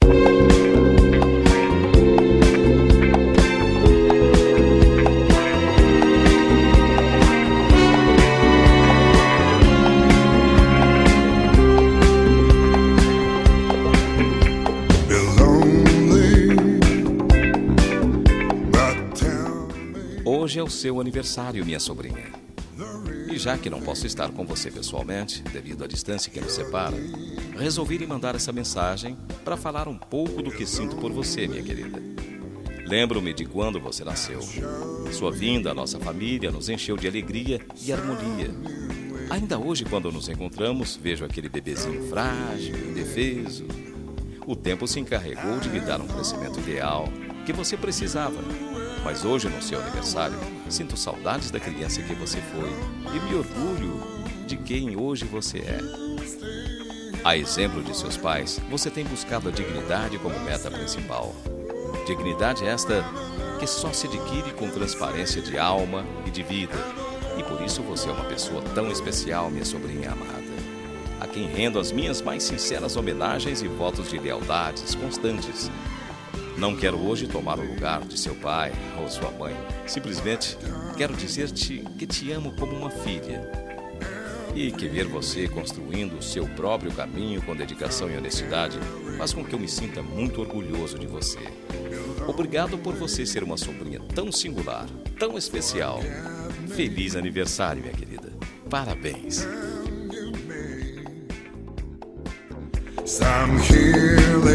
Hoje é o seu aniversário, minha sobrinha. E já que não posso estar com você pessoalmente, devido à distância que nos separa, resolvi lhe mandar essa mensagem para falar um pouco do que sinto por você, minha querida. Lembro-me de quando você nasceu. Sua vinda à nossa família nos encheu de alegria e harmonia. Ainda hoje, quando nos encontramos, vejo aquele bebezinho frágil, indefeso. O tempo se encarregou de lhe dar um crescimento ideal que você precisava. Mas hoje, no seu aniversário, sinto saudades da criança que você foi e me orgulho de quem hoje você é. A exemplo de seus pais, você tem buscado a dignidade como meta principal. Dignidade esta que só se adquire com transparência de alma e de vida. E por isso você é uma pessoa tão especial, minha sobrinha amada, a quem rendo as minhas mais sinceras homenagens e votos de lealdades constantes. Não quero hoje tomar o lugar de seu pai ou sua mãe. Simplesmente quero dizer-te que te amo como uma filha. E que ver você construindo o seu próprio caminho com dedicação e honestidade faz com que eu me sinta muito orgulhoso de você. Obrigado por você ser uma sobrinha tão singular, tão especial. Feliz aniversário, minha querida. Parabéns. I'm here.